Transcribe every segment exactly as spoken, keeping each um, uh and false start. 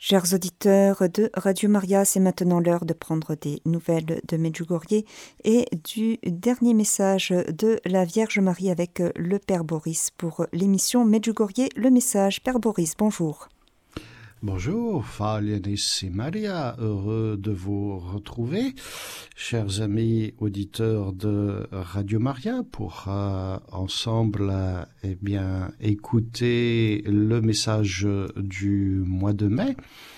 Chers auditeurs de Radio Maria, c'est maintenant l'heure de prendre des nouvelles de Medjugorje et du dernier message de la Vierge Marie avec le Père Boris pour l'émission Medjugorje, le message. Père Boris, bonjour. Bonjour, Falianis et Maria, heureux de vous retrouver, chers amis auditeurs de Radio Maria, pour euh, ensemble euh, eh bien, écouter le message du mois de mai.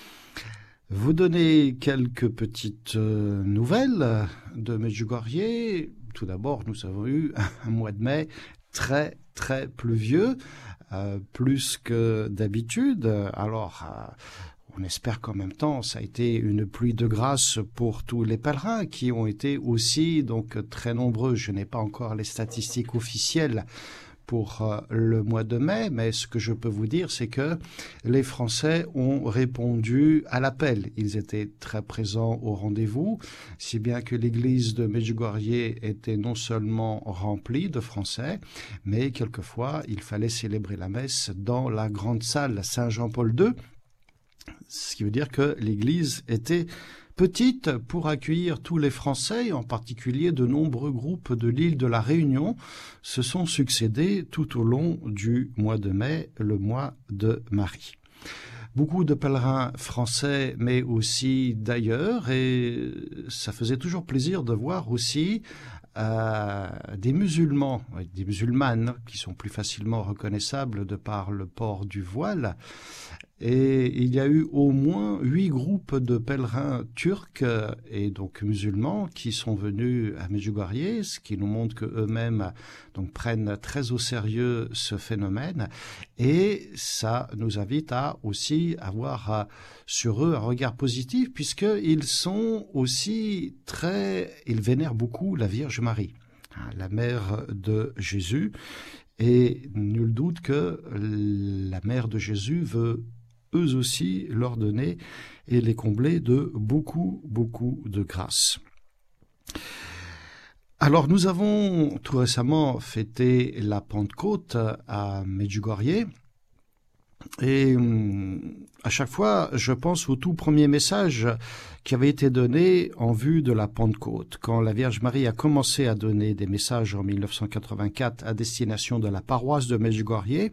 Vous donner quelques petites euh, nouvelles de Medjugorje. Tout d'abord, nous avons eu un mois de mai très, très pluvieux. Euh, plus que d'habitude. Alors, euh, on espère qu'en même temps, ça a été une pluie de grâce pour tous les pèlerins qui ont été aussi donc très nombreux. Je n'ai pas encore les statistiques officielles pour euh, le mois de mai, mais ce que je peux vous dire, c'est que les Français ont répondu à l'appel. Ils étaient très présents au rendez-vous, si bien que l'église de Medjugorje était non seulement remplie de Français, mais quelquefois, il fallait célébrer la messe dans la grande salle Saint-Jean-Paul deux, ce qui veut dire que l'église était petite pour accueillir tous les Français, en particulier de nombreux groupes de l'île de la Réunion se sont succédés tout au long du mois de mai, le mois de Marie. Beaucoup de pèlerins français, mais aussi d'ailleurs, et ça faisait toujours plaisir de voir aussi euh, des musulmans, des musulmanes qui sont plus facilement reconnaissables de par le port du voile. Et il y a eu au moins huit groupes de pèlerins turcs et donc musulmans qui sont venus à Medjugorje, ce qui nous montre qu'eux-mêmes donc prennent très au sérieux ce phénomène. Et ça nous invite à aussi avoir sur eux un regard positif, puisqu'ils sont aussi très... Ils vénèrent beaucoup la Vierge Marie, la mère de Jésus. Et nul doute que la mère de Jésus veut eux aussi leur donner et les combler de beaucoup, beaucoup de grâce. Alors, nous avons tout récemment fêté la Pentecôte à Medjugorje. Et à chaque fois, je pense au tout premier message qui avait été donné en vue de la Pentecôte. Quand la Vierge Marie a commencé à donner des messages en mille neuf cent quatre-vingt-quatre à destination de la paroisse de Medjugorje,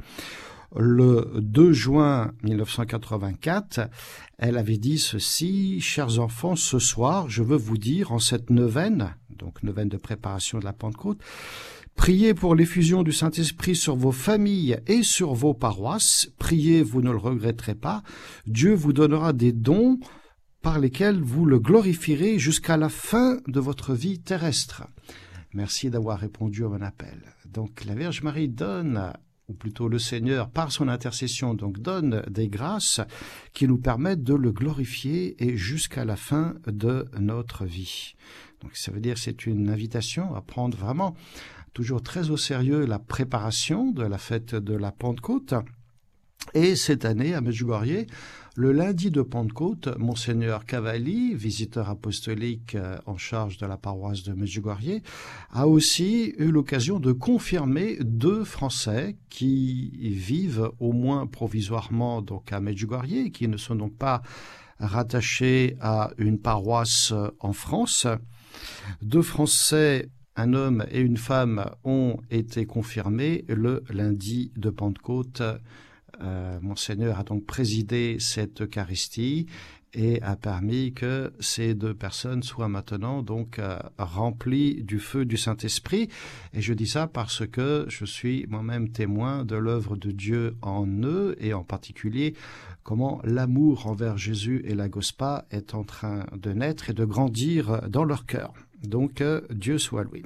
le deux juin mille neuf cent quatre-vingt-quatre, elle avait dit ceci: « Chers enfants, ce soir, je veux vous dire en cette neuvaine, donc neuvaine de préparation de la Pentecôte, priez pour l'effusion du Saint-Esprit sur vos familles et sur vos paroisses. Priez, vous ne le regretterez pas. Dieu vous donnera des dons par lesquels vous le glorifierez jusqu'à la fin de votre vie terrestre. » Merci d'avoir répondu à mon appel. Donc la Vierge Marie donne, ou plutôt le Seigneur, par son intercession, donc donne des grâces qui nous permettent de le glorifier et jusqu'à la fin de notre vie. Donc ça veut dire que c'est une invitation à prendre vraiment toujours très au sérieux la préparation de la fête de la Pentecôte. Et cette année, à Medjugorje, le lundi de Pentecôte, Monseigneur Cavalli, visiteur apostolique en charge de la paroisse de Medjugorje, a aussi eu l'occasion de confirmer deux Français qui vivent au moins provisoirement donc à Medjugorje, qui ne sont donc pas rattachés à une paroisse en France. Deux Français, un homme et une femme, ont été confirmés le lundi de Pentecôte. Euh, Monseigneur a donc présidé cette Eucharistie et a permis que ces deux personnes soient maintenant donc euh, remplies du feu du Saint-Esprit. Et je dis ça parce que je suis moi-même témoin de l'œuvre de Dieu en eux, et en particulier comment l'amour envers Jésus et la Gospa est en train de naître et de grandir dans leur cœur. Donc euh, Dieu soit loué.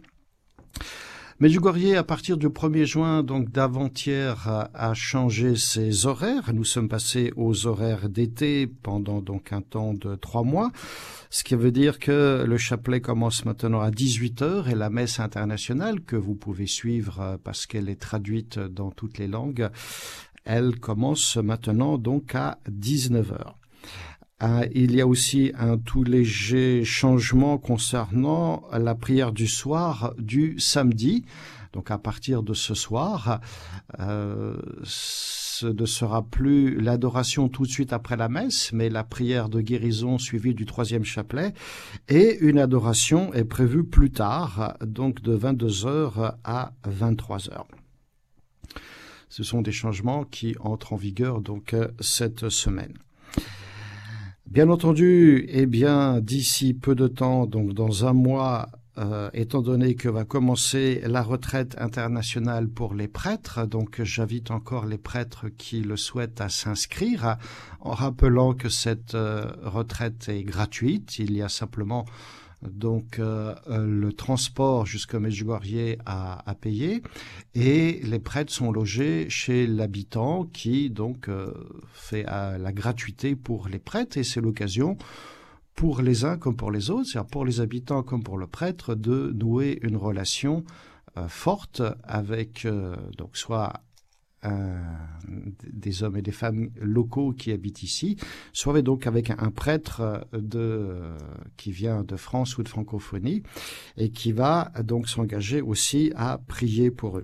Medjugorje, à partir du premier juin, donc d'avant-hier, a changé ses horaires. Nous sommes passés aux horaires d'été pendant donc un temps de trois mois, ce qui veut dire que le chapelet commence maintenant à dix-huit heures et la messe internationale, que vous pouvez suivre parce qu'elle est traduite dans toutes les langues, elle commence maintenant donc à dix-neuf heures. Euh, il y a aussi un tout léger changement concernant la prière du soir du samedi. Donc à partir de ce soir, euh, ce ne sera plus l'adoration tout de suite après la messe, mais la prière de guérison suivie du troisième chapelet, et une adoration est prévue plus tard, donc de vingt-deux heures à vingt-trois heures. Ce sont des changements qui entrent en vigueur donc cette semaine. Bien entendu, eh bien, d'ici peu de temps, donc dans un mois, euh, étant donné que va commencer la retraite internationale pour les prêtres, donc j'invite encore les prêtres qui le souhaitent à s'inscrire, en rappelant que cette euh, retraite est gratuite. Il y a simplement donc euh, le transport jusqu'à Medjugorje à, à payer, et les prêtres sont logés chez l'habitant qui donc euh, fait euh, la gratuité pour les prêtres, et c'est l'occasion pour les uns comme pour les autres, c'est-à-dire pour les habitants comme pour le prêtre, de nouer une relation euh, forte avec euh, donc soit Euh, des hommes et des femmes locaux qui habitent ici, soit donc avec un, un prêtre de, euh, qui vient de France ou de francophonie, et qui va donc s'engager aussi à prier pour eux.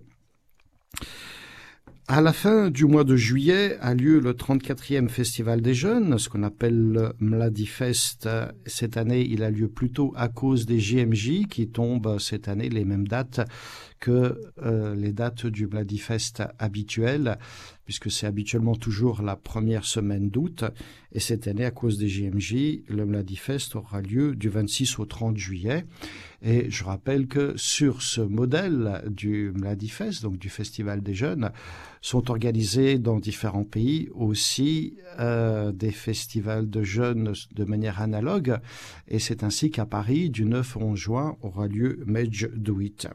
À la fin du mois de juillet a lieu le trente-quatrième Festival des Jeunes, ce qu'on appelle le Mladifest. Cette année, il a lieu plutôt à cause des J M J qui tombent cette année les mêmes dates que euh, les dates du Mladifest habituel, puisque c'est habituellement toujours la première semaine d'août. Et cette année, à cause des J M J, le Mladifest aura lieu du vingt-six au trente juillet. Et je rappelle que sur ce modèle du Mladifest, donc du Festival des Jeunes, sont organisés dans différents pays aussi euh, des festivals de jeunes de manière analogue. Et c'est ainsi qu'à Paris, du neuf au onze juin, aura lieu Medj Duit.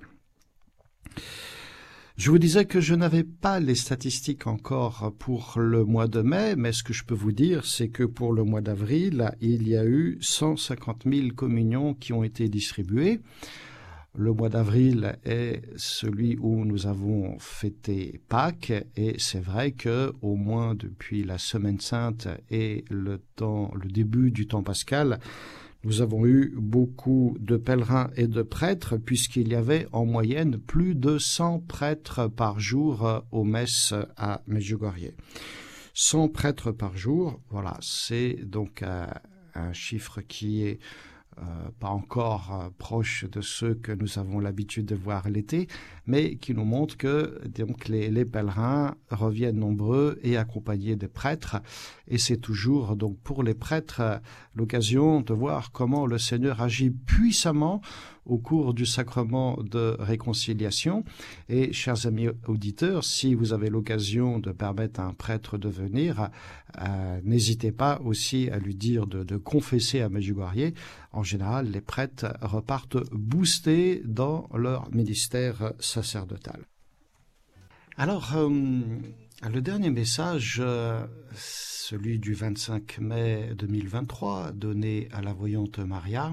Je vous disais que je n'avais pas les statistiques encore pour le mois de mai, mais ce que je peux vous dire, c'est que pour le mois d'avril, il y a eu cent cinquante mille communions qui ont été distribuées. Le mois d'avril est celui où nous avons fêté Pâques, et c'est vrai que au moins depuis la Semaine Sainte et le temps, le début du temps pascal, nous avons eu beaucoup de pèlerins et de prêtres, puisqu'il y avait en moyenne plus de cent prêtres par jour aux messes à Medjugorje. cent prêtres par jour, voilà, c'est donc un, un chiffre qui est Euh, pas encore euh, proche de ceux que nous avons l'habitude de voir l'été, mais qui nous montre que donc, les, les pèlerins reviennent nombreux et accompagnés des prêtres. Et c'est toujours donc pour les prêtres l'occasion de voir comment le Seigneur agit puissamment au cours du sacrement de réconciliation. Et chers amis auditeurs, si vous avez l'occasion de permettre à un prêtre de venir, euh, n'hésitez pas aussi à lui dire de, de confesser à Medjugorje. En général, les prêtres repartent boostés dans leur ministère sacerdotal. Alors, euh, le dernier message, euh, celui du vingt-cinq mai deux mille vingt-trois, donné à la voyante Maria,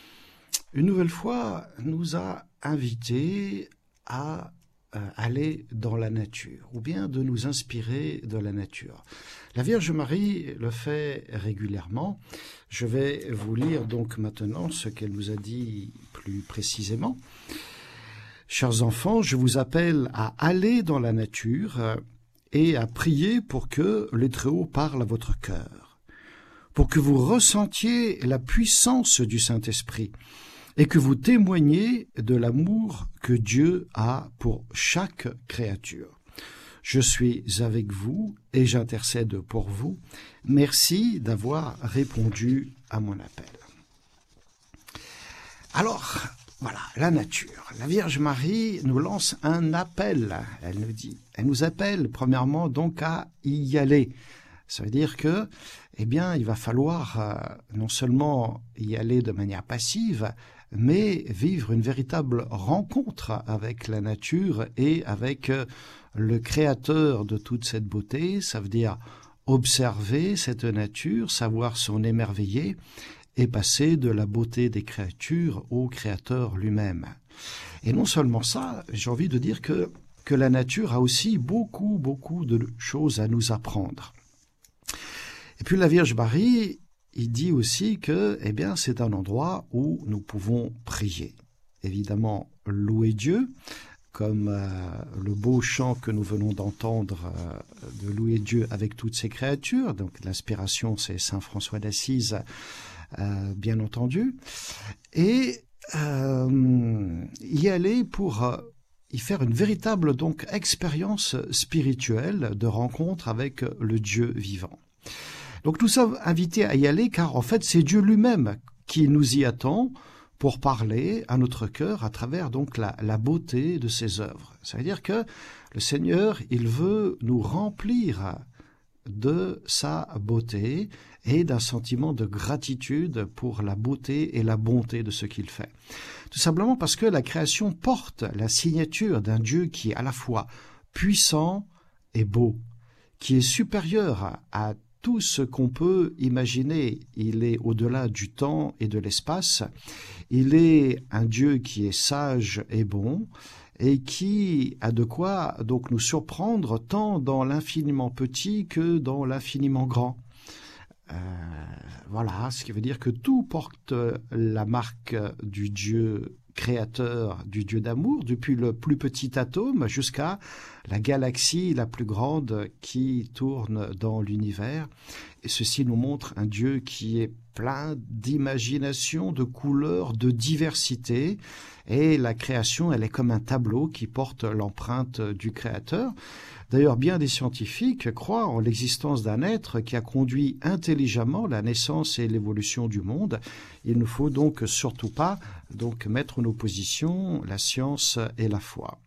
une nouvelle fois, nous a invités à euh, aller dans la nature, ou bien de nous inspirer de la nature. La Vierge Marie le fait régulièrement. Je vais vous lire donc maintenant ce qu'elle nous a dit plus précisément. Chers enfants, je vous appelle à aller dans la nature et à prier pour que le Très-Haut parle à votre cœur, pour que vous ressentiez la puissance du Saint-Esprit et que vous témoigniez de l'amour que Dieu a pour chaque créature. Je suis avec vous et j'intercède pour vous. Merci d'avoir répondu à mon appel. Alors, voilà, la nature. La Vierge Marie nous lance un appel. Elle nous dit, elle nous appelle premièrement donc à y aller. Ça veut dire que, eh bien, il va falloir euh, non seulement y aller de manière passive, mais vivre une véritable rencontre avec la nature et avec euh, le créateur de toute cette beauté. Ça veut dire observer cette nature, savoir s'en émerveiller et passer de la beauté des créatures au créateur lui-même. Et non seulement ça, j'ai envie de dire que, que la nature a aussi beaucoup, beaucoup de choses à nous apprendre. Et puis la Vierge Marie, il dit aussi que, eh bien, c'est un endroit où nous pouvons prier. Évidemment, louer Dieu, comme euh, le beau chant que nous venons d'entendre euh, de louer Dieu avec toutes ses créatures. Donc l'inspiration, c'est Saint François d'Assise, euh, bien entendu. Et euh, y aller pour euh, y faire une véritable donc expérience spirituelle de rencontre avec le Dieu vivant. Donc nous sommes invités à y aller car en fait c'est Dieu lui-même qui nous y attend pour parler à notre cœur à travers donc la, la beauté de ses œuvres. C'est-à-dire que le Seigneur, il veut nous remplir de sa beauté et d'un sentiment de gratitude pour la beauté et la bonté de ce qu'il fait. Tout simplement parce que la création porte la signature d'un Dieu qui est à la fois puissant et beau, qui est supérieur à tout ce qu'on peut imaginer. Il est au-delà du temps et de l'espace. Il est un Dieu qui est sage et bon et qui a de quoi donc nous surprendre tant dans l'infiniment petit que dans l'infiniment grand. Euh, voilà, ce qui veut dire que tout porte la marque du Dieu créateur, du Dieu d'amour, depuis le plus petit atome jusqu'à la galaxie la plus grande qui tourne dans l'univers. Et ceci nous montre un Dieu qui est plein d'imagination, de couleurs, de diversité. Et la création, elle est comme un tableau qui porte l'empreinte du Créateur. D'ailleurs, bien des scientifiques croient en l'existence d'un être qui a conduit intelligemment la naissance et l'évolution du monde. Il ne faut donc surtout pas donc mettre en opposition la science et la foi.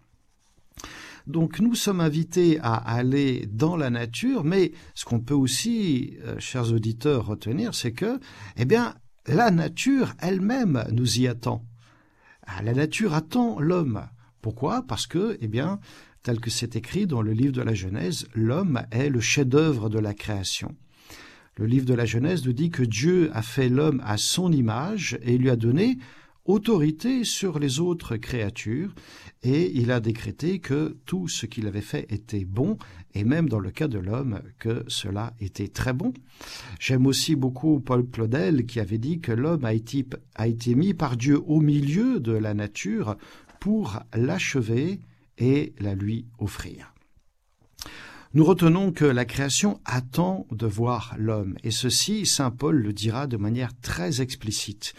Donc nous sommes invités à aller dans la nature, mais ce qu'on peut aussi, euh, chers auditeurs, retenir, c'est que, eh bien, la nature elle-même nous y attend. La nature attend l'homme. Pourquoi ? Parce que, eh bien, tel que c'est écrit dans le livre de la Genèse, l'homme est le chef-d'œuvre de la création. Le livre de la Genèse nous dit que Dieu a fait l'homme à son image et lui a donné autorité sur les autres créatures, et il a décrété que tout ce qu'il avait fait était bon, et même dans le cas de l'homme, que cela était très bon. J'aime aussi beaucoup Paul Claudel qui avait dit que l'homme a été, a été mis par Dieu au milieu de la nature pour l'achever et la lui offrir. Nous retenons que la création attend de voir l'homme, et ceci, saint Paul le dira de manière très explicite.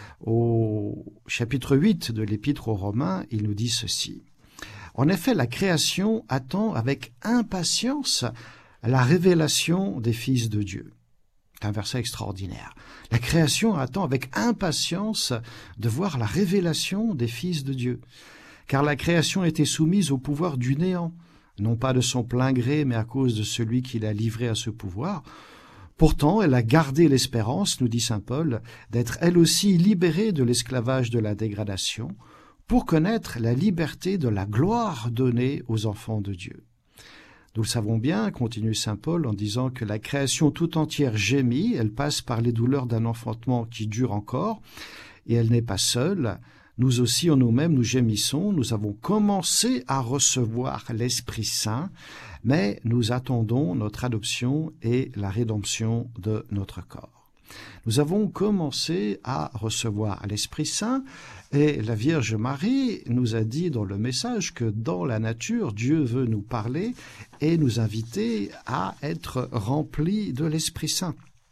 Au chapitre huit de l'Épître aux Romains, il nous dit ceci. En effet, la création attend avec impatience la révélation des fils de Dieu. C'est un verset extraordinaire. La création attend avec impatience de voir la révélation des fils de Dieu. Car la création était soumise au pouvoir du néant, non pas de son plein gré, mais à cause de celui qui l'a livrée à ce pouvoir. Pourtant, elle a gardé l'espérance, nous dit saint Paul, d'être elle aussi libérée de l'esclavage de la dégradation, pour connaître la liberté de la gloire donnée aux enfants de Dieu. Nous le savons bien, continue saint Paul en disant que la création tout entière gémit, elle passe par les douleurs d'un enfantement qui dure encore, et elle n'est pas seule. Nous aussi en nous-mêmes nous gémissons, nous avons commencé à recevoir l'Esprit Saint, mais nous attendons notre adoption et la rédemption de notre corps. Nous avons commencé à recevoir l'Esprit Saint, et la Vierge Marie nous a dit dans le message que dans la nature, Dieu veut nous parler et nous inviter à être remplis de l'Esprit Saint.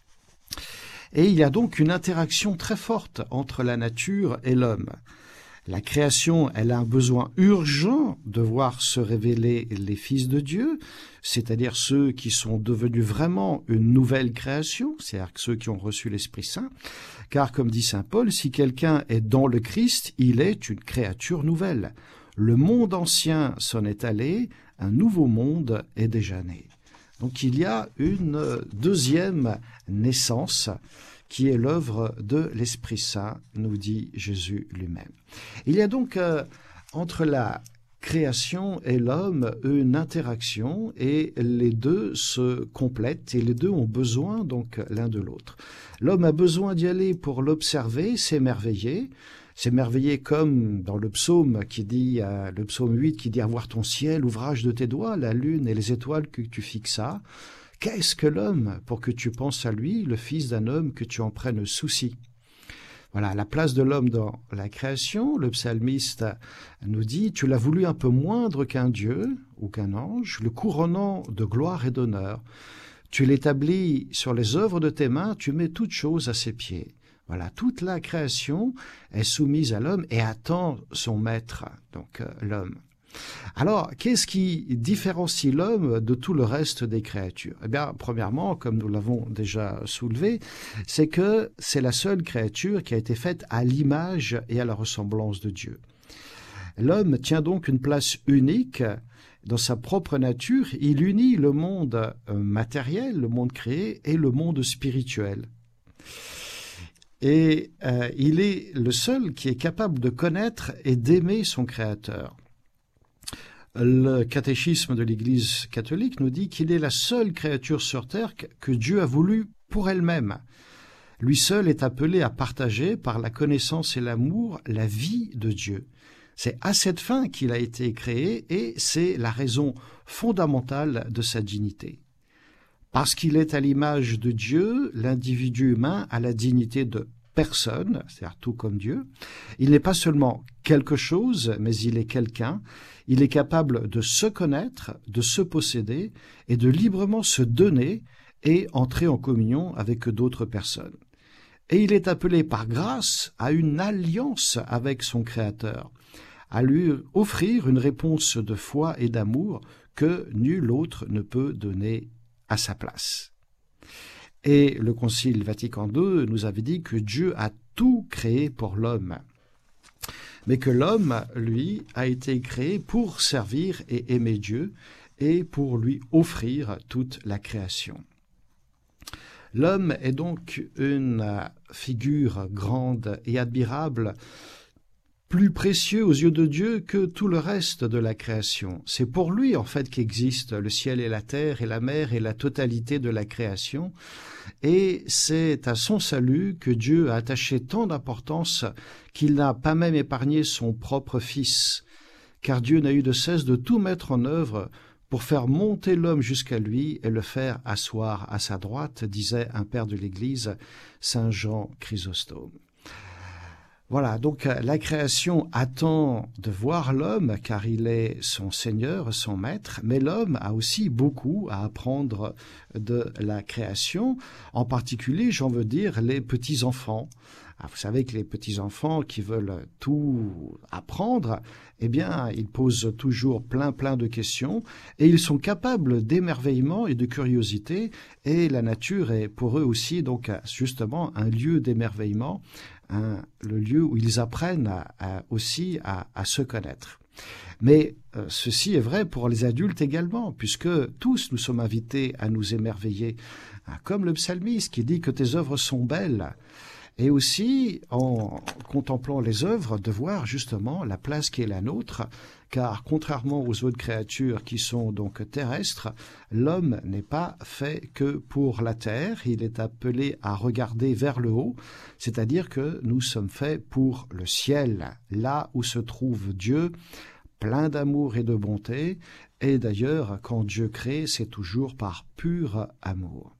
Et il y a donc une interaction très forte entre la nature et l'homme. La création, elle a un besoin urgent de voir se révéler les fils de Dieu, c'est-à-dire ceux qui sont devenus vraiment une nouvelle création, c'est-à-dire ceux qui ont reçu l'Esprit Saint, car comme dit saint Paul, si quelqu'un est dans le Christ, il est une créature nouvelle. Le monde ancien s'en est allé, un nouveau monde est déjà né. Donc il y a une deuxième naissance qui est l'œuvre de l'Esprit Saint, nous dit Jésus lui-même. Il y a donc euh, entre la création et l'homme une interaction, et les deux se complètent, et les deux ont besoin donc l'un de l'autre. L'homme a besoin d'y aller pour l'observer, s'émerveiller, s'émerveiller comme dans le psaume qui dit, euh, le psaume huit qui dit « Avoir ton ciel, ouvrage de tes doigts, la lune et les étoiles que tu fixas ». Qu'est-ce que l'homme pour que tu penses à lui, le fils d'un homme que tu en prennes souci? Voilà, la place de l'homme dans la création. Le psalmiste nous dit « Tu l'as voulu un peu moindre qu'un Dieu ou qu'un ange, le couronnant de gloire et d'honneur. Tu l'établis sur les œuvres de tes mains, tu mets toutes choses à ses pieds. » Voilà, toute la création est soumise à l'homme et attend son maître, donc euh, l'homme. Alors, qu'est-ce qui différencie l'homme de tout le reste des créatures? Eh bien, premièrement, comme nous l'avons déjà soulevé, c'est que c'est la seule créature qui a été faite à l'image et à la ressemblance de Dieu. L'homme tient donc une place unique dans sa propre nature. Il unit le monde matériel, le monde créé, et le monde spirituel. Et euh, il est le seul qui est capable de connaître et d'aimer son Créateur. Le catéchisme de l'Église catholique nous dit qu'il est la seule créature sur terre que Dieu a voulu pour elle-même. Lui seul est appelé à partager par la connaissance et l'amour la vie de Dieu. C'est à cette fin qu'il a été créé et c'est la raison fondamentale de sa dignité. Parce qu'il est à l'image de Dieu, l'individu humain a la dignité de personne, c'est-à-dire tout comme Dieu. Il n'est pas seulement quelque chose, mais il est quelqu'un. Il est capable de se connaître, de se posséder et de librement se donner et entrer en communion avec d'autres personnes. Et il est appelé par grâce à une alliance avec son Créateur, à lui offrir une réponse de foi et d'amour que nul autre ne peut donner à sa place. Et le Concile Vatican deux nous avait dit que Dieu a tout créé pour l'homme, mais que l'homme, lui, a été créé pour servir et aimer Dieu et pour lui offrir toute la création. L'homme est donc une figure grande et admirable, plus précieux aux yeux de Dieu que tout le reste de la création. C'est pour lui, en fait, qu'existe le ciel et la terre et la mer et la totalité de la création. Et c'est à son salut que Dieu a attaché tant d'importance qu'il n'a pas même épargné son propre Fils. Car Dieu n'a eu de cesse de tout mettre en œuvre pour faire monter l'homme jusqu'à lui et le faire asseoir à sa droite, disait un père de l'Église, saint Jean Chrysostome. Voilà, donc la création attend de voir l'homme car il est son Seigneur, son Maître, mais l'homme a aussi beaucoup à apprendre de la création, en particulier, j'en veux dire, les petits-enfants. Ah, vous savez que les petits-enfants qui veulent tout apprendre, eh bien, ils posent toujours plein plein de questions et ils sont capables d'émerveillement et de curiosité et la nature est pour eux aussi donc justement un lieu d'émerveillement, un, le lieu où ils apprennent à, à, aussi à, à se connaître. Mais euh, ceci est vrai pour les adultes également, puisque tous nous sommes invités à nous émerveiller, hein, comme le psalmiste qui dit que tes œuvres sont belles. Et aussi, en contemplant les œuvres, de voir justement la place qui est la nôtre, car contrairement aux autres créatures qui sont donc terrestres, l'homme n'est pas fait que pour la terre, il est appelé à regarder vers le haut, c'est-à-dire que nous sommes faits pour le ciel, là où se trouve Dieu, plein d'amour et de bonté, et d'ailleurs, quand Dieu crée, c'est toujours par pur amour.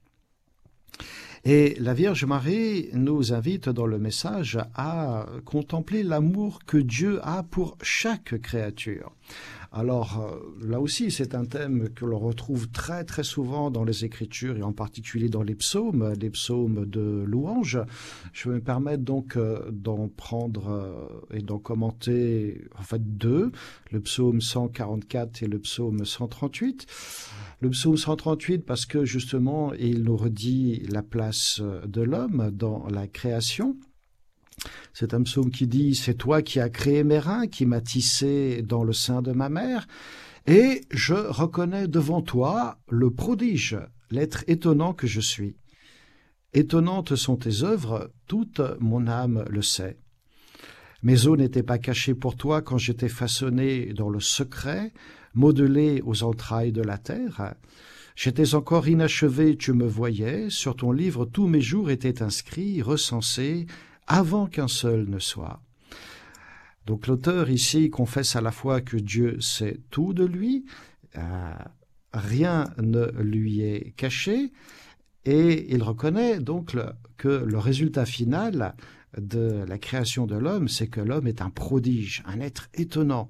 Et la Vierge Marie nous invite dans le message à contempler l'amour que Dieu a pour chaque créature. Alors là aussi, c'est un thème que l'on retrouve très très souvent dans les Écritures et en particulier dans les psaumes, les psaumes de louange. Je vais me permettre donc d'en prendre et d'en commenter en fait deux, le psaume cent quarante-quatre et le psaume cent trente-huit. Le psaume cent trente-huit parce que justement il nous redit la place de l'homme dans la création. C'est un psaume qui dit « C'est toi qui as créé mes reins, qui m'as tissé dans le sein de ma mère, et je reconnais devant toi le prodige, l'être étonnant que je suis. Étonnantes sont tes œuvres, toute mon âme le sait. Mes os n'étaient pas cachés pour toi quand j'étais façonné dans le secret, modelé aux entrailles de la terre. J'étais encore inachevé, tu me voyais, sur ton livre tous mes jours étaient inscrits, recensés, avant qu'un seul ne soit. » Donc l'auteur ici confesse à la fois que Dieu sait tout de lui, euh, rien ne lui est caché, et il reconnaît donc le, que le résultat final de la création de l'homme, c'est que l'homme est un prodige, un être étonnant.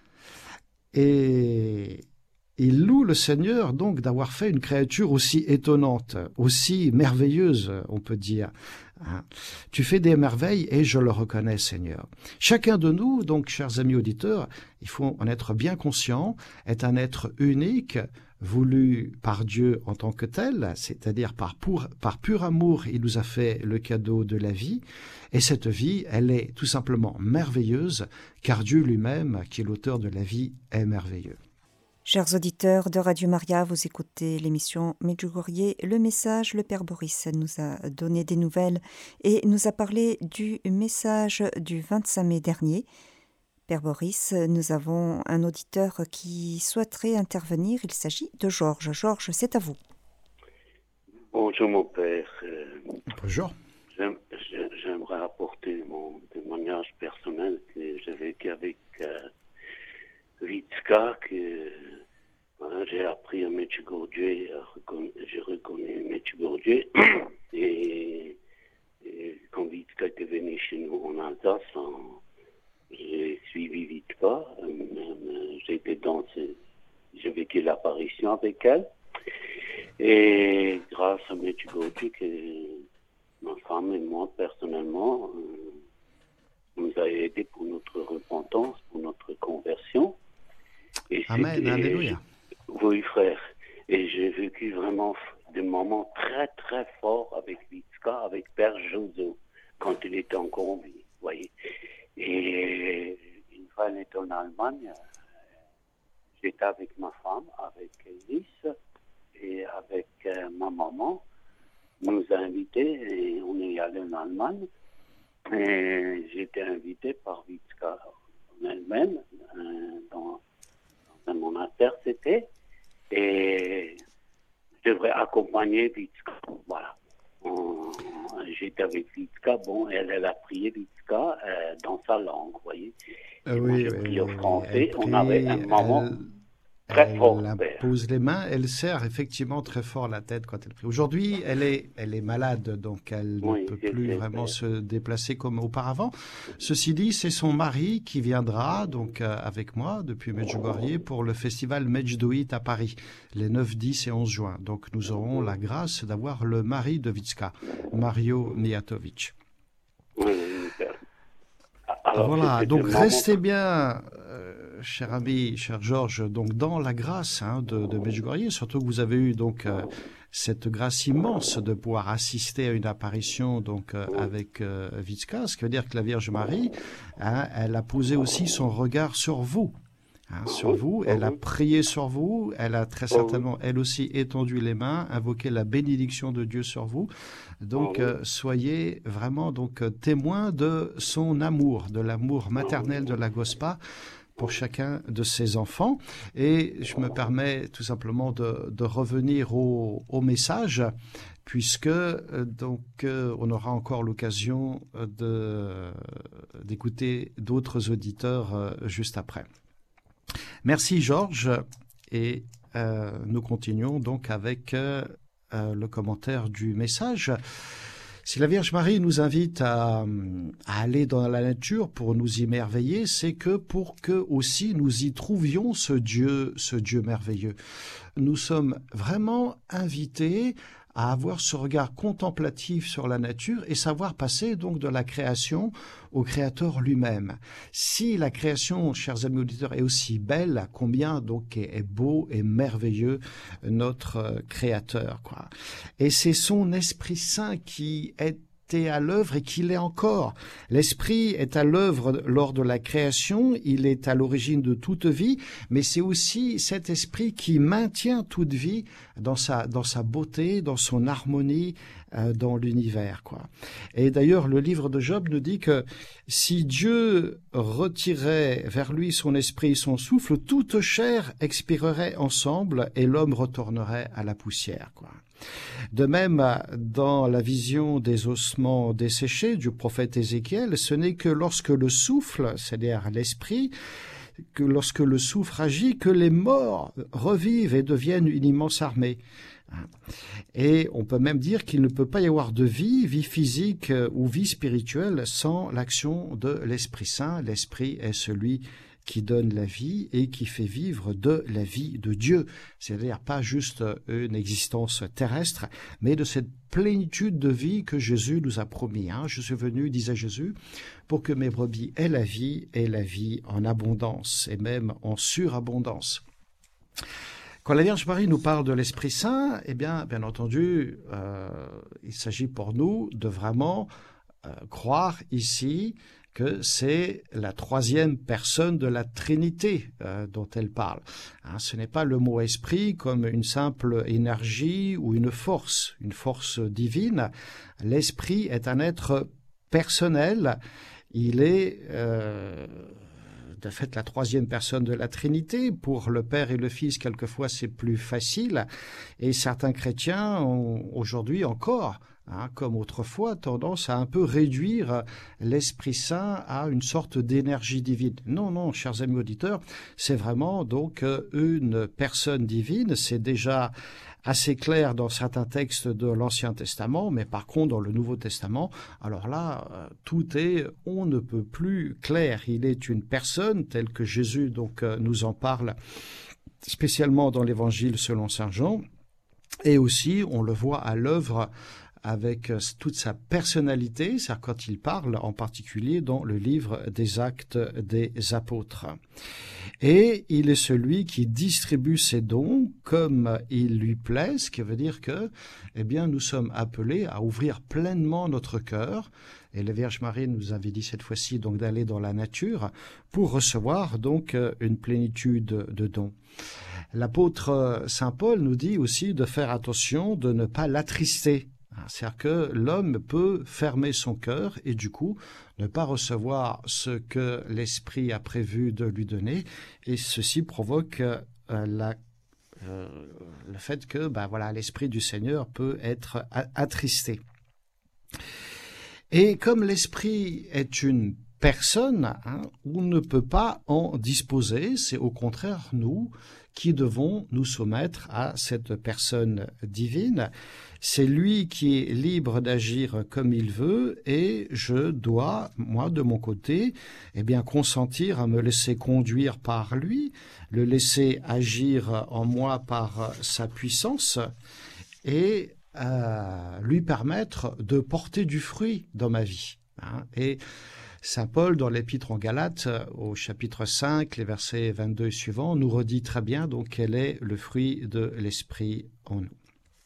Et il loue le Seigneur donc d'avoir fait une créature aussi étonnante, aussi merveilleuse, on peut dire. Tu fais des merveilles et je le reconnais, Seigneur. Chacun de nous, donc, chers amis auditeurs, il faut en être bien conscient, est un être unique, voulu par Dieu en tant que tel, c'est-à-dire par, pour, par pur amour, il nous a fait le cadeau de la vie. Et cette vie, elle est tout simplement merveilleuse, car Dieu lui-même, qui est l'auteur de la vie, est merveilleux. Chers auditeurs de Radio Maria, vous écoutez l'émission Medjugorje. Le message, le Père Boris nous a donné des nouvelles et nous a parlé du message du vingt-cinq mai dernier. Père Boris, nous avons un auditeur qui souhaiterait intervenir. Il s'agit de Georges. Georges, c'est à vous. Bonjour mon Père. Bonjour. J'aime, j'aimerais apporter mon témoignage personnel que j'ai vécu avec euh, Vitska, que voilà, j'ai appris à Medjugorje, j'ai reconnu Medjugorje, et, et quand Vitska était venue chez nous en Alsace, en, j'ai suivi Vitska, j'étais dans ce, j'ai vécu l'apparition avec elle, et grâce à Medjugorje, que ma femme et moi personnellement, euh, nous a aidés pour notre repentance, pour notre conversion. Et Amen, alléluia. Oui, frère. Et j'ai vécu vraiment des moments très, très forts avec Vitska, avec Père Jozo, quand il était encore en vie, vous voyez. Et une fois, elle était en Allemagne, j'étais avec ma femme, avec Lys, et avec euh, ma maman. On nous a invités et on est allé en Allemagne. Et j'ai été invité par Vitska en elle-même, euh, dans dans mon intercité, et je devrais accompagner Vitska. Voilà. On, j'étais avec Vitska, bon, elle, elle a prié Vitska euh, dans sa langue, vous voyez. Euh, moi, oui, j'ai oui, prié au oui, français, prie, on avait un moment elle, très elle fort. Elle pose les mains, elle serre effectivement très fort la tête quand elle prie. Aujourd'hui, elle est, elle est malade, donc elle oui, ne peut plus vraiment père. se déplacer comme auparavant. Ceci dit, c'est son mari qui viendra donc euh, avec moi depuis Medjugorje pour le festival Medjduit à Paris, les neuf, dix et onze juin. Donc nous aurons la grâce d'avoir le mari de Vitska, Mario Mijatovic. Oui, Alors, voilà, donc moment... restez bien, euh, cher ami, cher Georges, donc dans la grâce hein, de, de Medjugorje, surtout que vous avez eu donc euh, cette grâce immense de pouvoir assister à une apparition donc euh, avec euh, Vitska, ce qui veut dire que la Vierge Marie, hein, elle a posé aussi son regard sur vous. Hein, sur vous, elle a prié sur vous, elle a très certainement, elle aussi, étendu les mains, invoqué la bénédiction de Dieu sur vous. Donc, euh, soyez vraiment donc témoins de son amour, de l'amour maternel de la Gospa pour chacun de ses enfants. Et je me permets tout simplement de, de revenir au, au message, puisque euh, donc euh, on aura encore l'occasion de d'écouter d'autres auditeurs euh, juste après. Merci Georges, et euh, nous continuons donc avec euh, euh, le commentaire du message. Si la Vierge Marie nous invite à, à aller dans la nature pour nous y merveiller, c'est que pour que aussi nous y trouvions ce Dieu, ce Dieu merveilleux. Nous sommes vraiment invités à avoir ce regard contemplatif sur la nature et savoir passer donc de la création au Créateur lui-même. Si la création, chers amis auditeurs, est aussi belle, combien donc est, est beau et merveilleux notre Créateur, quoi. Et c'est son Esprit Saint qui est à l'œuvre et qu'il est encore. L'Esprit est à l'œuvre lors de la création, il est à l'origine de toute vie, mais c'est aussi cet Esprit qui maintient toute vie dans sa, dans sa beauté, dans son harmonie, euh, dans l'univers, quoi. Et d'ailleurs, le livre de Job nous dit que si Dieu retirait vers lui son esprit et son souffle, toute chair expirerait ensemble et l'homme retournerait à la poussière, quoi. De même, dans la vision des ossements desséchés du prophète Ézéchiel, ce n'est que lorsque le souffle, c'est-à-dire l'esprit, que lorsque le souffle agit, que les morts revivent et deviennent une immense armée. Et on peut même dire qu'il ne peut pas y avoir de vie, vie physique ou vie spirituelle sans l'action de l'Esprit Saint. L'Esprit est celui qui donne la vie et qui fait vivre de la vie de Dieu. C'est-à-dire pas juste une existence terrestre, mais de cette plénitude de vie que Jésus nous a promis. Hein. Je suis venu, disait Jésus, pour que mes brebis aient la vie et la vie en abondance et même en surabondance. Quand la Vierge Marie nous parle de l'Esprit Saint, eh bien, bien entendu, euh, il s'agit pour nous de vraiment euh, croire ici que c'est la troisième personne de la Trinité euh, dont elle parle. Hein, ce n'est pas le mot esprit comme une simple énergie ou une force, une force divine. L'esprit est un être personnel. Il est euh, de fait la troisième personne de la Trinité. Pour le Père et le Fils, quelquefois, c'est plus facile. Et certains chrétiens ont aujourd'hui encore, Hein, comme autrefois, tendance à un peu réduire l'Esprit Saint à une sorte d'énergie divine. Non, non, chers amis auditeurs, c'est vraiment donc une personne divine. C'est déjà assez clair dans certains textes de l'Ancien Testament, mais par contre dans le Nouveau Testament, alors là, tout est on ne peut plus clair. Il est une personne telle que Jésus donc nous en parle, spécialement dans l'Évangile selon saint Jean, et aussi on le voit à l'œuvre avec toute sa personnalité, c'est-à-dire quand il parle en particulier dans le livre des Actes des Apôtres. Et il est celui qui distribue ses dons comme il lui plaît, ce qui veut dire que, eh bien, nous sommes appelés à ouvrir pleinement notre cœur. Et la Vierge Marie nous avait dit cette fois-ci donc d'aller dans la nature pour recevoir donc une plénitude de dons. L'apôtre saint Paul nous dit aussi de faire attention de ne pas l'attrister. C'est-à-dire que l'homme peut fermer son cœur et du coup ne pas recevoir ce que l'Esprit a prévu de lui donner, et ceci provoque euh, la, euh, le fait que ben voilà, l'Esprit du Seigneur peut être attristé. Et comme l'Esprit est une personne, hein, on ne peut pas en disposer, c'est au contraire nous qui devons nous soumettre à cette personne divine. C'est lui qui est libre d'agir comme il veut et je dois, moi, de mon côté, eh bien, consentir à me laisser conduire par lui, le laisser agir en moi par sa puissance et euh, lui permettre de porter du fruit dans ma vie. Hein. Et saint Paul, dans l'Épître en Galates, au chapitre cinq, les versets vingt-deux et suivants, nous redit très bien donc quel est le fruit de l'Esprit en nous.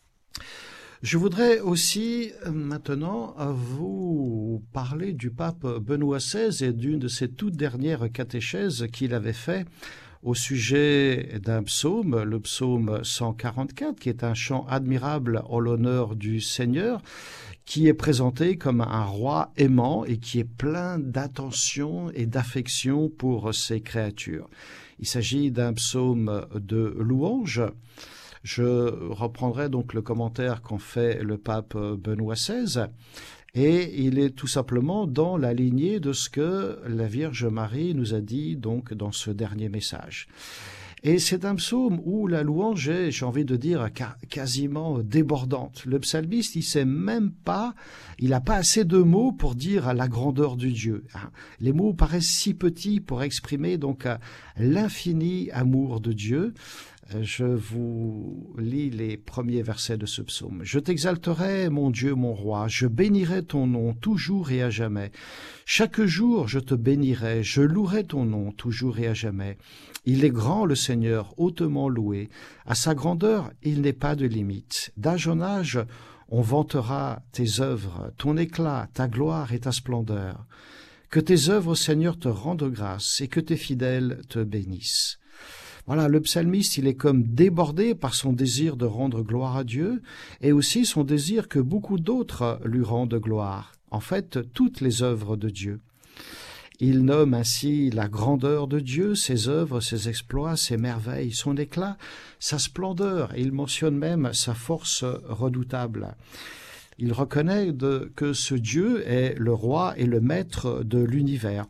Je voudrais aussi maintenant vous parler du pape Benoît seize et d'une de ses toutes dernières catéchèses qu'il avait fait au sujet d'un psaume, le psaume cent quarante-quatre, qui est un chant admirable en l'honneur du Seigneur, qui est présenté comme un roi aimant et qui est plein d'attention et d'affection pour ses créatures. Il s'agit d'un psaume de louange. Je reprendrai donc le commentaire qu'en fait le pape Benoît seize, et il est tout simplement dans la lignée de ce que la Vierge Marie nous a dit donc dans ce dernier message. Et c'est un psaume où la louange est, j'ai envie de dire, quasiment débordante. Le psalmiste, il sait même pas, il n'a pas assez de mots pour dire la grandeur de Dieu. Les mots paraissent si petits pour exprimer donc l'infini amour de Dieu. Je vous lis les premiers versets de ce psaume. « Je t'exalterai, mon Dieu, mon roi, je bénirai ton nom toujours et à jamais. Chaque jour, je te bénirai, je louerai ton nom toujours et à jamais. Il est grand, le Seigneur, hautement loué. À sa grandeur, il n'est pas de limite. D'âge en âge, on vantera tes œuvres, ton éclat, ta gloire et ta splendeur. Que tes œuvres, Seigneur, te rendent grâce et que tes fidèles te bénissent. » Voilà, le psalmiste, il est comme débordé par son désir de rendre gloire à Dieu et aussi son désir que beaucoup d'autres lui rendent gloire. En fait, toutes les œuvres de Dieu. Il nomme ainsi la grandeur de Dieu, ses œuvres, ses exploits, ses merveilles, son éclat, sa splendeur, et il mentionne même sa force redoutable. Il reconnaît de, que ce Dieu est le roi et le maître de l'univers.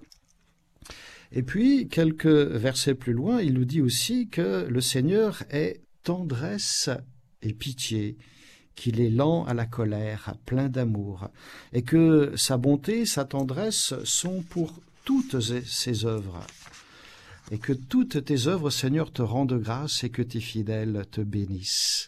Et puis, quelques versets plus loin, il nous dit aussi que le Seigneur est tendresse et pitié, qu'il est lent à la colère, plein d'amour, et que sa bonté, sa tendresse sont pour toutes ses œuvres, et que toutes tes œuvres, Seigneur, te rendent grâce et que tes fidèles te bénissent.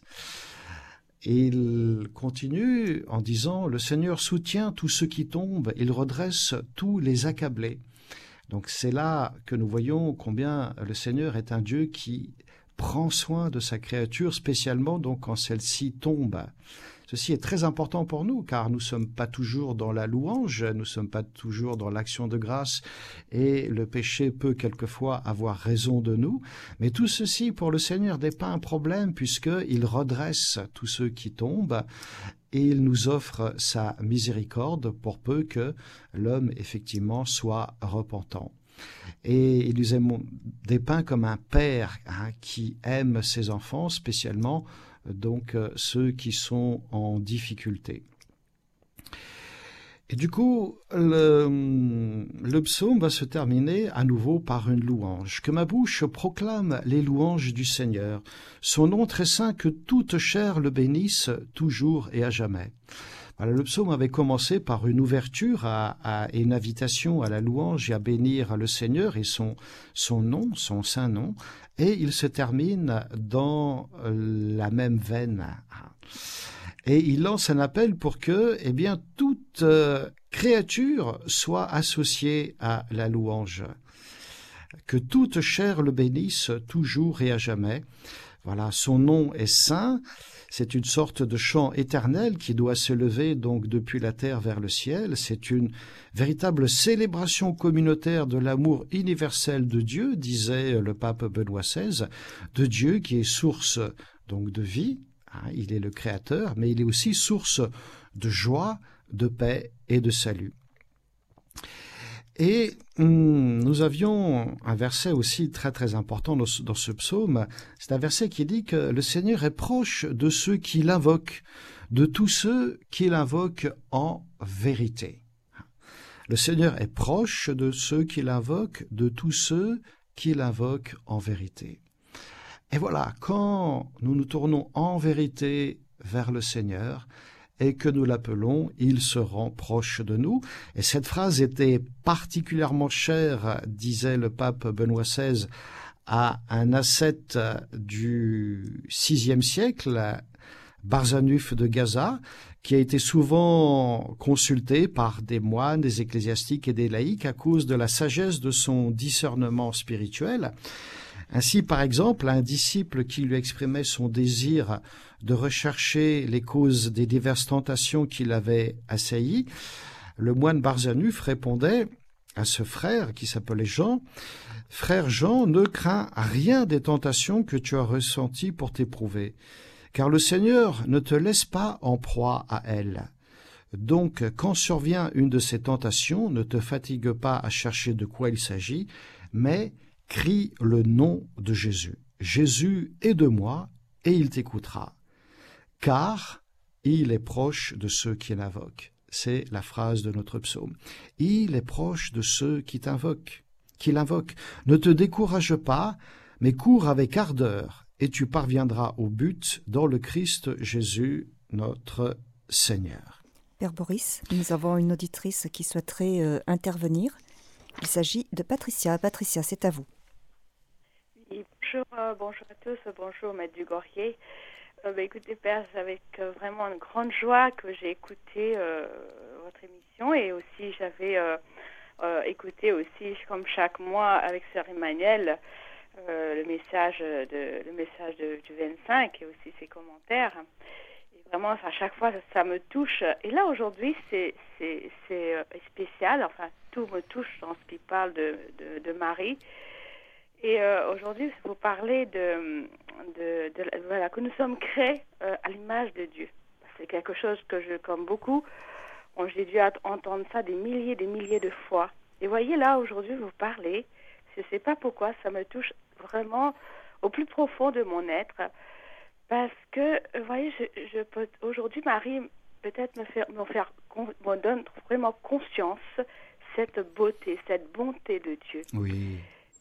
Et il continue en disant, le Seigneur soutient tous ceux qui tombent, il redresse tous les accablés. Donc c'est là que nous voyons combien le Seigneur est un Dieu qui prend soin de sa créature, spécialement donc quand celle-ci tombe. Ceci est très important pour nous, car nous ne sommes pas toujours dans la louange, nous ne sommes pas toujours dans l'action de grâce, et le péché peut quelquefois avoir raison de nous. Mais tout ceci, pour le Seigneur, n'est pas un problème, puisqu'il redresse tous ceux qui tombent, et il nous offre sa miséricorde pour peu que l'homme, effectivement, soit repentant. Et il nous est dépeint comme un père hein, qui aime ses enfants, spécialement donc euh, ceux qui sont en difficulté. Et du coup, le, le psaume va se terminer à nouveau par une louange. Que ma bouche proclame les louanges du Seigneur, son nom très saint, que toute chair le bénisse toujours et à jamais. Voilà, le psaume avait commencé par une ouverture à, à, et une invitation à la louange et à bénir le Seigneur et son, son nom, son saint nom, et il se termine dans la même veine. Et il lance un appel pour que, eh bien, toute euh, créature soit associée à la louange. Que toute chair le bénisse toujours et à jamais. Voilà, son nom est saint. C'est une sorte de chant éternel qui doit se lever donc depuis la terre vers le ciel. C'est une véritable célébration communautaire de l'amour universel de Dieu, disait le pape Benoît seize, de Dieu qui est source donc de vie. Hein, il est le créateur, mais il est aussi source de joie, de paix et de salut. Et hum, nous avions un verset aussi très très important dans ce, dans ce psaume. C'est un verset qui dit que le Seigneur est proche de ceux qui l'invoquent, de tous ceux qui l'invoquent en vérité. Le Seigneur est proche de ceux qui l'invoquent, de tous ceux qui l'invoquent en vérité. Et voilà, quand nous nous tournons en vérité vers le Seigneur, et que nous l'appelons, il se rend proche de nous. Et cette phrase était particulièrement chère, disait le pape Benoît seize, à un ascète du sixième siècle, Barzanuf de Gaza, qui a été souvent consulté par des moines, des ecclésiastiques et des laïcs à cause de la sagesse de son discernement spirituel. Ainsi, par exemple, un disciple qui lui exprimait son désir de rechercher les causes des diverses tentations qui l'avaient assailli, le moine Barzanuf répondait à ce frère qui s'appelait Jean, « Frère Jean, ne crains rien des tentations que tu as ressenties pour t'éprouver, car le Seigneur ne te laisse pas en proie à elles. Donc, quand survient une de ces tentations, ne te fatigue pas à chercher de quoi il s'agit, mais crie le nom de Jésus. Jésus est de moi et il t'écoutera. Car il est proche de ceux qui l'invoquent. C'est la phrase de notre psaume. Il est proche de ceux qui t'invoquent, qui l'invoquent. Ne te décourage pas, mais cours avec ardeur et tu parviendras au but dans le Christ Jésus, notre Seigneur. Père Boris, nous avons une auditrice qui souhaiterait euh, intervenir. Il s'agit de Patricia. Patricia, c'est à vous. Oui, bonjour, euh, bonjour à tous, bonjour Maître Dugorier. Euh, bah, écoutez, Père, c'est avec euh, vraiment une grande joie que j'ai écouté euh, votre émission et aussi j'avais euh, euh, écouté aussi, comme chaque mois, avec Sœur Emmanuel, euh, le message, de, le message de, du vingt-cinq et aussi ses commentaires. Et vraiment, à chaque fois, ça, ça me touche. Et là, aujourd'hui, c'est, c'est, c'est spécial. Enfin, tout me touche dans ce qui parle de, de, de Marie. Et euh, aujourd'hui, vous parlez de, de, de, de voilà, que nous sommes créés euh, à l'image de Dieu. C'est quelque chose que je, comme beaucoup, bon, j'ai dû entendre ça des milliers, des milliers de fois. Et voyez, là, aujourd'hui, vous parlez, je ne sais pas pourquoi, ça me touche vraiment au plus profond de mon être. Parce que, vous voyez, je, je peux, aujourd'hui, Marie, peut-être me faire, me faire, me donne vraiment conscience, cette beauté, cette bonté de Dieu. Oui.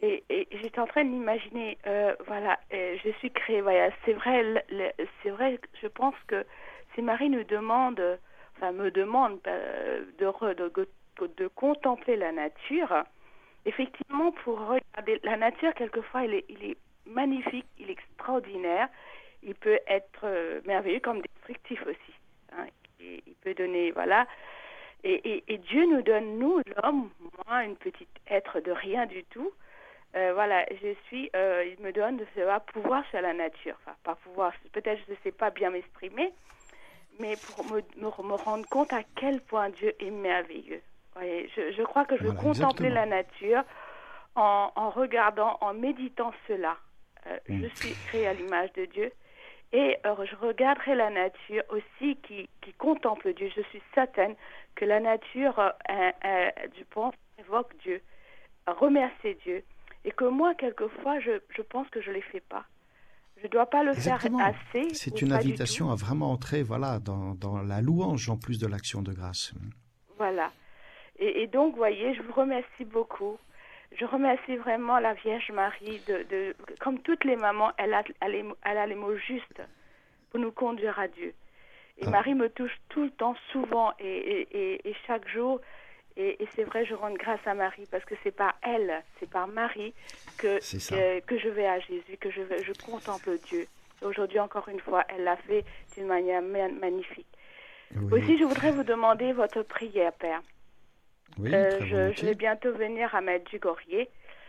Et, et j'étais en train d'imaginer, euh, voilà, euh, je suis créée, voilà, c'est vrai, le, le, c'est vrai, je pense que si Marie nous demande, enfin me demande euh, de, re, de, de, de contempler la nature, effectivement, pour regarder la nature, quelquefois, il est, il est magnifique, il est extraordinaire, il peut être euh, merveilleux comme destructif aussi. Hein, et, il peut donner, voilà. Et, et, et Dieu nous donne, nous, l'homme, moi, une petite être de rien du tout. Euh, voilà, je suis, euh, il me donne de savoir pouvoir sur la nature. Enfin, pas pouvoir, peut-être je ne sais pas bien m'exprimer, mais pour me, me, me rendre compte à quel point Dieu est merveilleux. Voyez, je, je crois que je Voilà, veux contempler exactement. la nature en, en regardant, en méditant cela. Euh, mm. Je suis créée à l'image de Dieu. Et euh, je regarderai la nature aussi qui, qui contemple Dieu. Je suis certaine que la nature, euh, euh, je pense, évoque Dieu, remercier Dieu. Et que moi, quelquefois, je, je pense que je ne les fais pas. Je ne dois pas le Exactement. faire assez. C'est une invitation à vraiment entrer voilà, dans, dans la louange en plus de l'action de grâce. Voilà. Et, et donc, vous voyez, je vous remercie beaucoup. Je remercie vraiment la Vierge Marie. De, de, comme toutes les mamans, elle a, elle, est, elle a les mots justes pour nous conduire à Dieu. Et ah. Marie me touche tout le temps, souvent, et, et, et, et chaque jour. Et, et c'est vrai, je rends grâce à Marie parce que c'est par elle, c'est par Marie que, que, que je vais à Jésus, que je, vais, je contemple Dieu. Et aujourd'hui, encore une fois, elle l'a fait d'une manière magnifique. Oui. Aussi, je voudrais vous demander votre prière, Père. Oui, euh, je, je vais bientôt venir à Medjugorje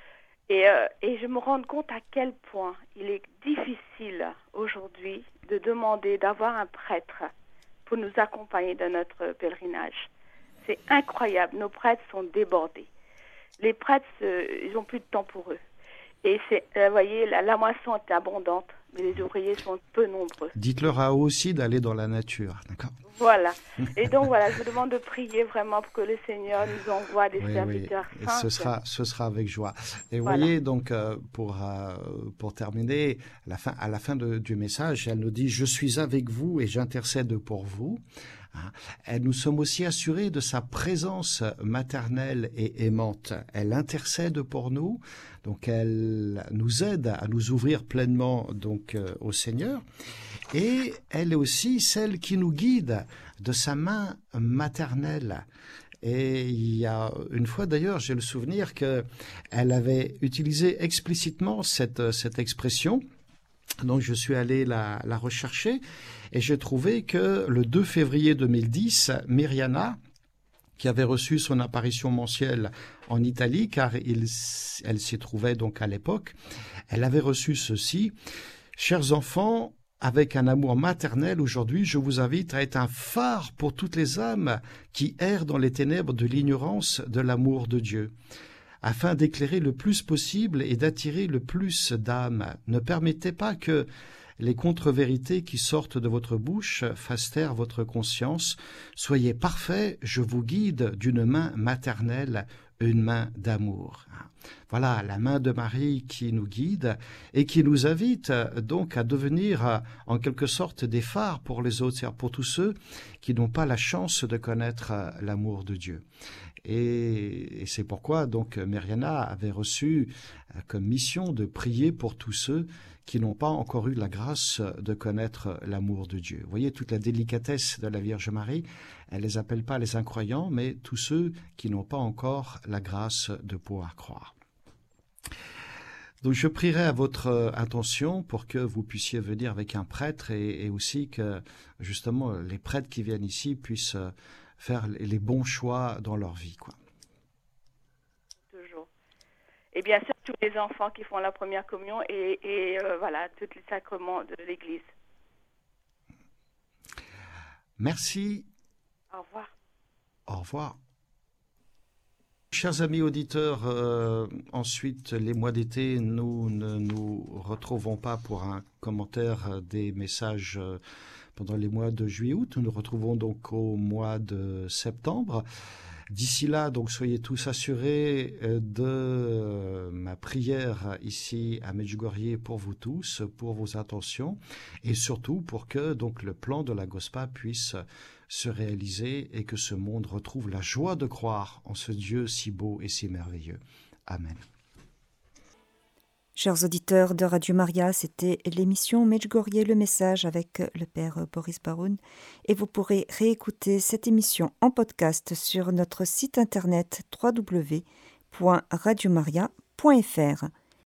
et, euh, et je me rends compte à quel point il est difficile aujourd'hui de demander d'avoir un prêtre pour nous accompagner dans notre pèlerinage. C'est incroyable, nos prêtres sont débordés. Les prêtres, euh, ils n'ont plus de temps pour eux. Et c'est, vous euh, voyez, la, la moisson est abondante, mais les ouvriers sont peu nombreux. Dites-leur à eux aussi d'aller dans la nature, d'accord ? Voilà. Et donc, voilà, je vous demande de prier vraiment pour que le Seigneur nous envoie des oui, serviteurs oui. saints. Ce sera, ce sera avec joie. Et vous voilà. voyez, donc, euh, pour, euh, pour terminer, à la fin, à la fin de, du message, elle nous dit « Je suis avec vous et j'intercède pour vous ». Et nous sommes aussi assurés de sa présence maternelle et aimante. Elle intercède pour nous, donc elle nous aide à nous ouvrir pleinement donc euh, au Seigneur. Et elle est aussi celle qui nous guide de sa main maternelle. Et il y a une fois d'ailleurs, j'ai le souvenir qu'elle avait utilisé explicitement cette, cette expression. Donc je suis allé la, la rechercher et j'ai trouvé que le deux février deux mille dix, Myriana, qui avait reçu son apparition mensuelle en Italie, car il, elle s'y trouvait donc à l'époque, elle avait reçu ceci. « Chers enfants, avec un amour maternel, aujourd'hui, je vous invite à être un phare pour toutes les âmes qui errent dans les ténèbres de l'ignorance de l'amour de Dieu. » Afin d'éclairer le plus possible et d'attirer le plus d'âmes. Ne permettez pas que les contre-vérités qui sortent de votre bouche fassent taire votre conscience. Soyez parfaits, je vous guide d'une main maternelle, une main d'amour. Voilà la main de Marie qui nous guide et qui nous invite donc à devenir en quelque sorte des phares pour les autres, c'est-à-dire pour tous ceux qui n'ont pas la chance de connaître l'amour de Dieu. Et, et c'est pourquoi donc Myriana avait reçu comme mission de prier pour tous ceux qui n'ont pas encore eu la grâce de connaître l'amour de Dieu. Vous voyez toute la délicatesse de la Vierge Marie, elle les appelle pas les incroyants, mais tous ceux qui n'ont pas encore la grâce de pouvoir croire. Donc je prierai à votre intention pour que vous puissiez venir avec un prêtre et, et aussi que justement les prêtres qui viennent ici puissent faire les bons choix dans leur vie, quoi. Toujours. Et bien sûr, tous les enfants qui font la première communion et, et euh, voilà, tous les sacrements de l'Église. Merci. Au revoir. Au revoir. Chers amis auditeurs, euh, ensuite, les mois d'été, nous ne nous retrouvons pas pour un commentaire des messages euh, pendant les mois de juillet-août. Nous nous retrouvons donc au mois de septembre. D'ici là, donc, soyez tous assurés de ma prière ici à Medjugorje pour vous tous, pour vos intentions, et surtout pour que donc le plan de la Gospa puisse se réaliser et que ce monde retrouve la joie de croire en ce Dieu si beau et si merveilleux. Amen. Chers auditeurs de Radio Maria, c'était l'émission Medjugorje le message avec le père Boris Baroun et vous pourrez réécouter cette émission en podcast sur notre site internet w w w point radio maria point f r.